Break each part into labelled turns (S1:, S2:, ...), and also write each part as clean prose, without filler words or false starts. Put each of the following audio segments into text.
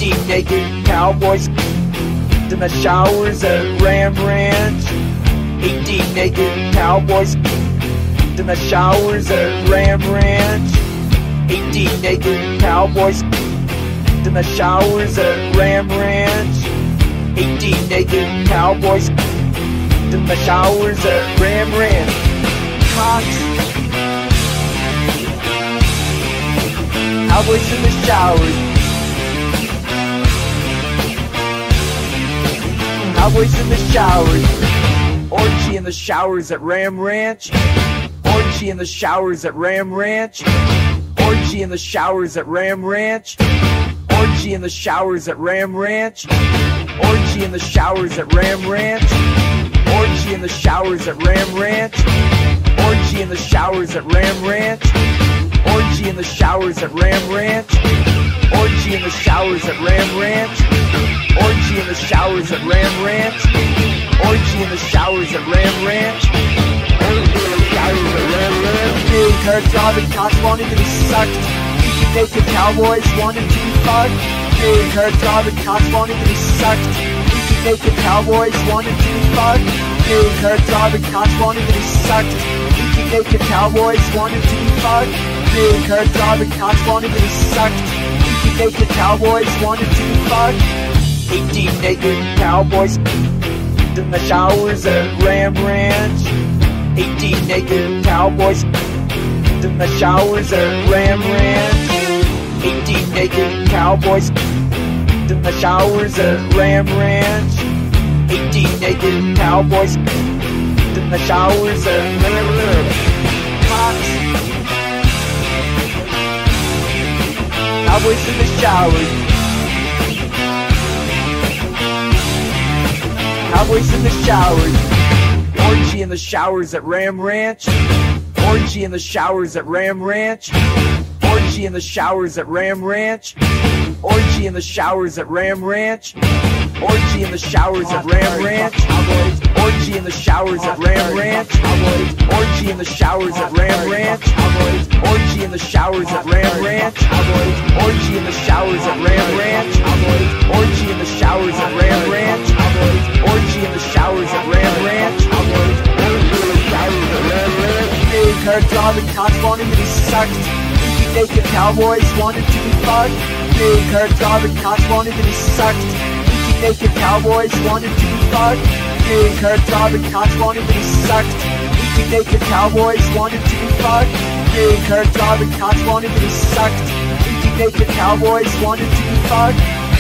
S1: 18 naked cowboys in the showers at Ram Ranch. 18 naked cowboys in the showers at Ram Ranch. 18 naked cowboys in the showers at Ram Ranch. 18 naked cowboys in the showers at Ram Ranch. Cox. Cowboys in the showers. Cowboys in the showers. Orgy in the showers at Ram Ranch. Orgy in the showers at Ram Ranch. Orgy in the showers at Ram Ranch. Orgy in the showers at Ram Ranch. Orgy in the showers at Ram Ranch. Orgy in the showers at Ram Ranch. Orgy in the showers at Ram Ranch. Orgy in the showers at Ram Ranch. Orgy in the showers at Ram Ranch. Orgy in the showers at Ram Ranch. Orgy in the showers at Ram Ranch. Orgy in the showers at Ram Ranch. Big hurt driving cops wanted to be sucked. Naked cowboys wanted to be fucked. Big hurt driving cops wanted to be sucked. Naked cowboys wanted to be fucked. Big hurt driving cops wanted to be sucked. Naked cowboys wanted to be fucked. Big hurt driving cops wanted to be sucked. Naked cowboys wanted to be fucked. 18 naked cowboys in the showers at Ram Ranch. 18 naked cowboys in the showers at Ram Ranch. 18 naked cowboys in the showers at Ram Ranch. 18 naked cowboys in the showers at Ram Ranch. Cox. Cowboys in the showers. Cowboys in the showers. Orgy in the showers at Ram Ranch. Orgy in the showers at Ram Ranch. Orgy in the showers at Ram Ranch. Orgy in the showers at Ram Ranch. Orgy in the showers at Ram Ranch. Orgy in the showers at Ram Ranch. Orgy in the showers at Ram Ranch. Orgy in the showers at Ram Ranch. Orgy in the showers at Ram Ranch. Orgy in the showers at Ram Ranch. Orgy in the showers at Ram Ranch. Big hurt driving cops wanted to be sucked. Naked cowboys wanted to be fucked. Big hurt driving cops wanted to be sucked. Naked cowboys wanted to be fucked. Big hurt driving cops wanted to be sucked. Naked cowboys wanted to be fucked. Big hurt driving cops wanted to be sucked. Naked cowboys wanted to be fucked.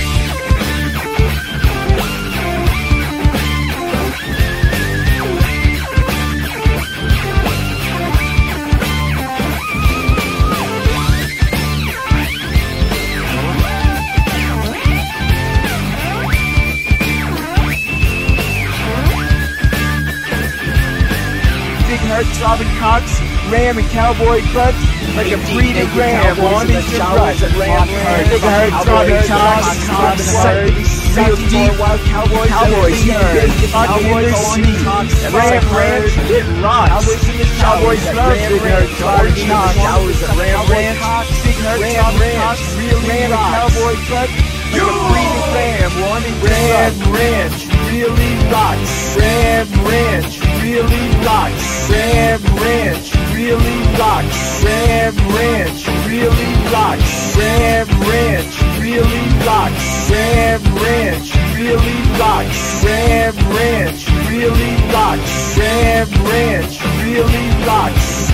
S1: Hurt throbbing cocks, ram and cowboy butts, like a breeding ram wanting to rut. Big hurt throbbing cocks, real wild cowboys, cowboys sweet, ram ranch, it rocks. Cowboys love big hurt throbbing cocks, ram ranch, big hurt throbbing cocks, real ram and cowboy butts, like a breeding ram wanting to rut. Ram ranch really rocks. Ram ranch really rocks. Ram Ranch really rocks. Ram Ranch really rocks. Ram Ranch really rocks. Ram Ranch really rocks. Ram Ranch really rocks. Ram Ranch really rocks.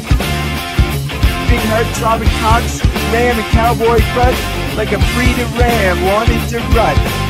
S1: Big hurt throbbing cocks, ram and cowboy butts, like a breeding ram wanting to rut.